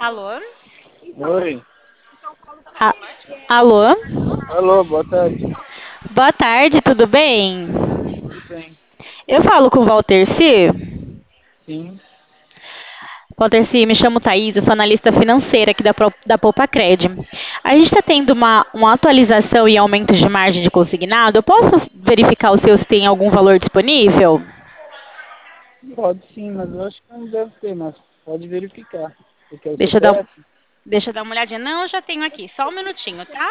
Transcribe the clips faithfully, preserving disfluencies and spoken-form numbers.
Alô? Oi. A- Alô? Alô, boa tarde. Boa tarde, tudo bem? Tudo bem? Eu falo com o Walter C. Sim. Walter C, me chamo Thaís, eu sou analista financeira aqui da, Pro- da Poupacred. A gente está tendo uma, uma atualização e aumento de margem de consignado. Eu posso verificar o seu se tem algum valor disponível? Pode sim, mas eu acho que não deve ter, mas pode verificar. Você quer o Deixa eu dar, C P F? deixa eu dar uma olhadinha. Não, eu já tenho aqui, só um minutinho, tá?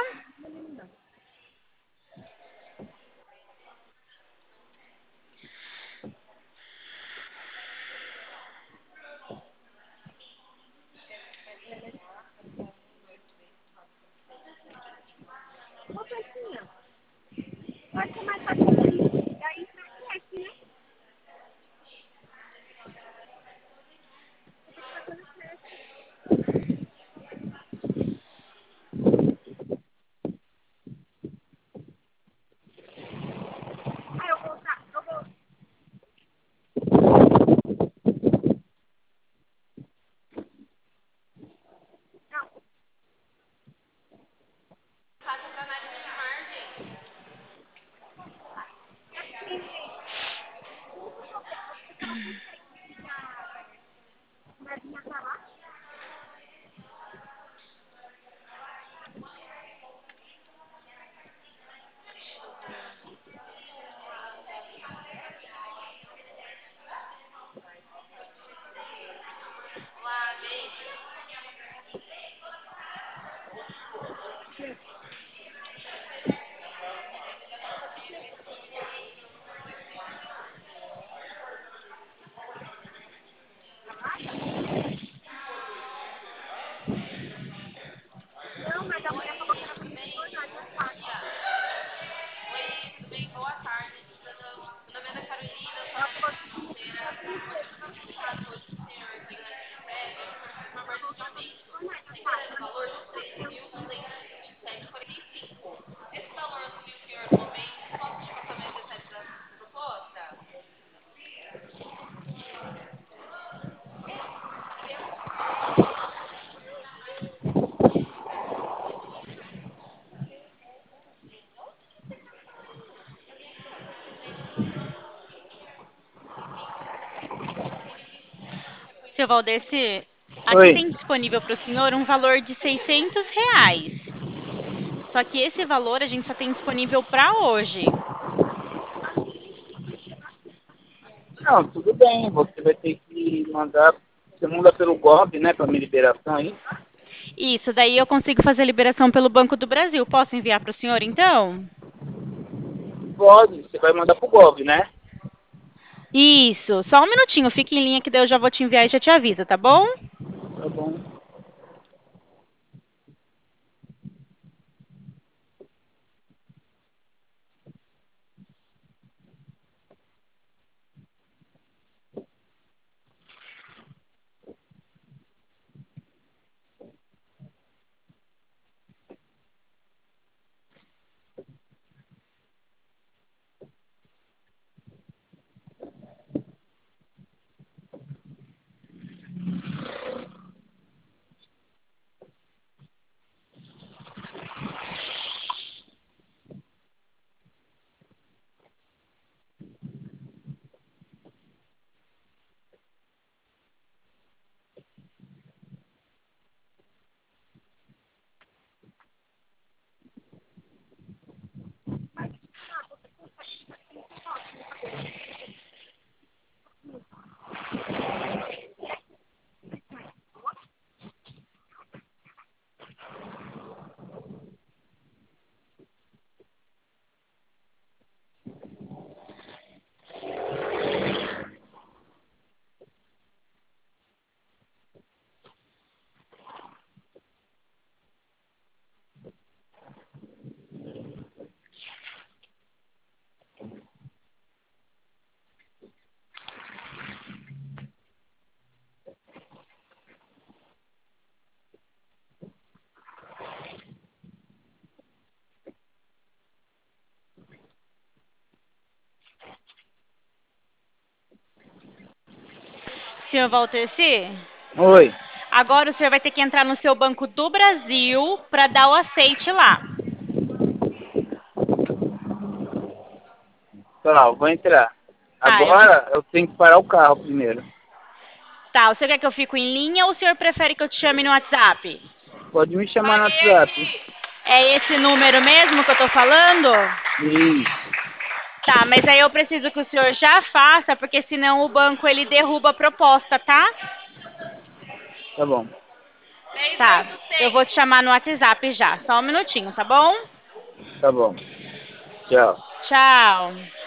Seu Valdeci, aqui Oi. tem disponível para o senhor um valor de seiscentos reais. Só que esse valor a gente só tem disponível para hoje. Não, tudo bem. Você vai ter que mandar. Você manda pelo Gov, né, para minha liberação aí? Isso, daí eu consigo fazer a liberação pelo Banco do Brasil. Posso enviar para o senhor, então? Pode. Você vai mandar pro Gov, né? Isso, só um minutinho, fique em linha que daí eu já vou te enviar e já te aviso, tá bom? Tá bom. Senhor Walter C., Oi. Agora o senhor vai ter que entrar no seu Banco do Brasil para dar o aceite lá. Tá, eu vou entrar. Tá, eu fico... Agora eu tenho que parar o carro primeiro. Tá, o senhor quer que eu fique em linha ou o senhor prefere que eu te chame no WhatsApp? Pode me chamar no WhatsApp. É esse número mesmo que eu tô falando? Isso. Tá, mas aí eu preciso que o senhor já faça, porque senão o banco ele derruba a proposta, tá? Tá bom. Tá, eu vou te chamar no WhatsApp já. Só um minutinho, tá bom? Tá bom. Tchau. Tchau.